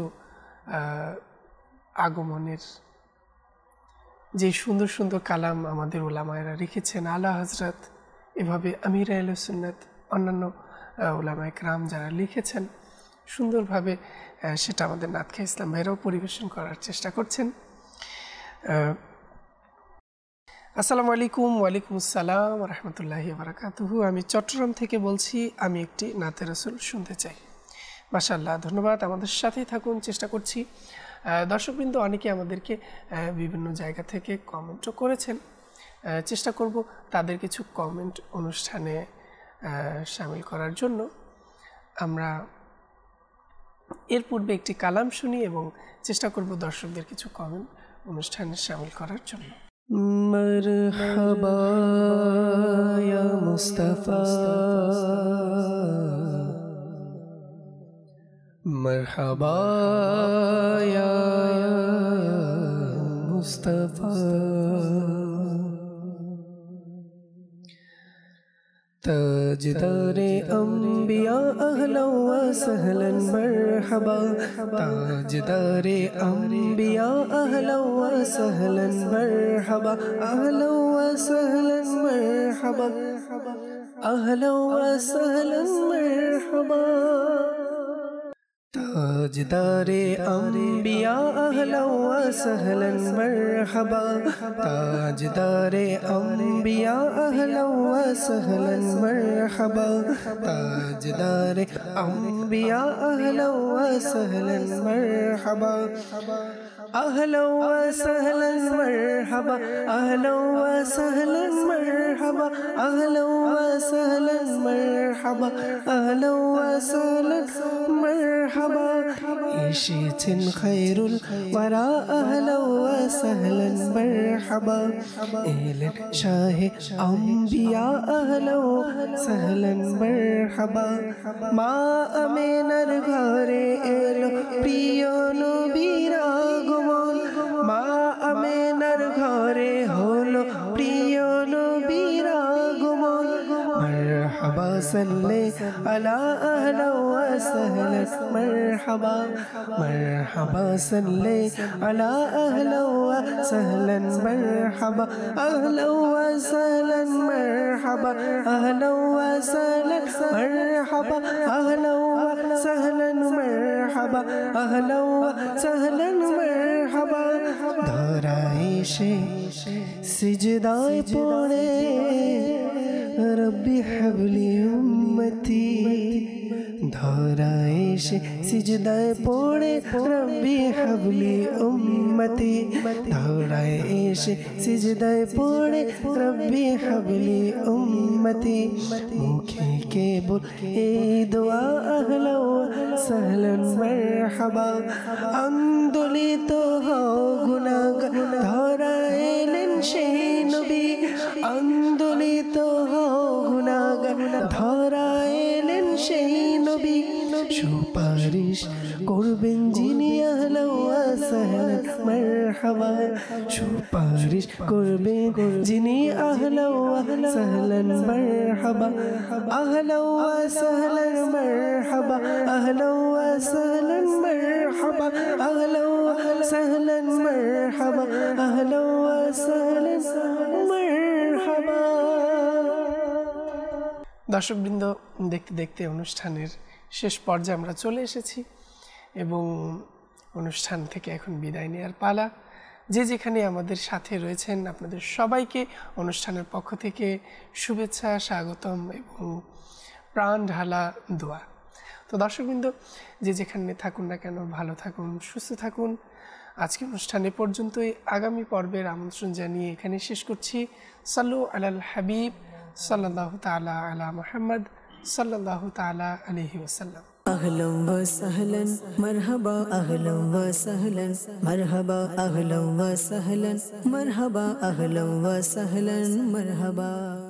আগমনের যে সুন্দর সুন্দর কালাম আমাদের ওলামায়েরা লিখেছেন, আলা হজরত, এভাবে আমির আহলে সুন্নাত, অন্যান্য ওলামায়ে কেরাম যারা লিখেছেন সুন্দরভাবে, সেটা আমাদের নাতখা ইসলাম ভাইরাও পরিবেশন করার চেষ্টা করছেন। আসসালামু আলাইকুম। ওয়ালাইকুম আসসালাম রহমতুল্লাহি বারাকাতুহু। আমি চট্টগ্রাম থেকে বলছি, আমি একটি নাতে রাসূল শুনতে চাই। মাশাআল্লাহ, ধন্যবাদ, আমাদের সাথেই থাকুন, চেষ্টা করছি। দর্শকবৃন্দ অনেকে আমাদেরকে বিভিন্ন জায়গা থেকে কমেন্টও করেছেন, চেষ্টা করব তাদের কিছু কমেন্ট অনুষ্ঠানে সামিল করার জন্য। আমরা এর পূর্বে একটি কালাম শুনি এবং চেষ্টা করব দর্শকদের কিছু কমেন্ট অনুষ্ঠানে সামিল করার জন্য। মারহাবা ইয়া মুস্তাফা, মারহাবা ইয়া মুস্তাফা, ताजदारे अंबिया अहला व सहलन मरहबा, ताजदारे अंबिया अहला व सहलन मरहबा, अहला व सहलन मरहबा, अहला व सहलन मरहबा। ताजदारे अंबिया अहलन व सहलन मरहबा ताजदारे अंबिया अहलन व सहलन मरहबा ताजदारे अंबिया अहलन व सहलन मरहबा अहलन व सहलन मरहबा अहलन व सहलन मरहबा अहलन व सहलन मरहबा अहलन व सहलन मरहबा এসেছেন খায়রুল ওয়ারা আহলান ওয়া সাহলান মারহাবা এলেন শাহে আম্বিয়া আহলান ওয়া সাহলান মারহাবা মা আমিনার ঘরে এলো প্রিয় নবীর আগমন মা আমিনার ঘরে হলো প্রিয় নবীর আগমন মারহাবা সাল্লি আলা আহলান ওয়া সাহলান مرحبا مرحبا صلي على أهلا وسهلا مرحبا أهلا وسهلا مرحبا أهلا وسهلا مرحبا أهلا وسهلا مرحبا أهلا وسهلا مرحبا ধরাইশে সিজদায় পড়ে রব্বি হাবলি উম্মতি ধরায় এসে সিজদায় পড়ে রব্বি হাবলি উম্মতি ধরায় এসে সিজদায় পড়ে রব্বি হাবলি উম্মতি মুখে কেবল এই দোয়া আহলা ওয়া সাহলান মারহাবা আন্দোলিত হও গুনাহগার ধরায় এলেন সেই নবী আন্দোলিত হও গুনাহগার ধরায় এলেন সেই নবী সুপারিশ করবেন যিনি আহলা ওয়া সাহলান মারহাবা সুপারিশ করবেন যিনি আহলা ওয়া সাহলান মারহাবা আহলা ওয়া সাহলান মারহাবা আহলা ওয়া সাহলান মারহাবা আহলা ওয়া সাহলান মারহাবা আহলা ওয়া সাহলান মারহাবা। দর্শকবৃন্দ, দেখতে দেখতে অনুষ্ঠানের শেষ পর্যায়ে আমরা চলে এসেছি এবং অনুষ্ঠান থেকে এখন বিদায় নেওয়ার পালা। যে যেখানে আমাদের সাথে রয়েছেন আপনাদের সবাইকে অনুষ্ঠানের পক্ষ থেকে শুভেচ্ছা, স্বাগতম এবং প্রাণ ঢালা দোয়া। তো দর্শকবৃন্দ, যে যেখানে থাকুন না কেন ভালো থাকুন, সুস্থ থাকুন। আজকে অনুষ্ঠান এ পর্যন্তই। আগামী পর্বের আমন্ত্রণ জানিয়ে এখানে শেষ করছি। সাল্লু আলাল হাবিব সাল্লাল্লাহু তাআলা আলা মুহাম্মদ সাল্লাল্লাহু তাআলা আলাইহি ওয়াসাল্লাম। أهلا وسهلا مرحبا أهلا وسهلا مرحبا أهلا وسهلا مرحبا أهلا وسهلا مرحبا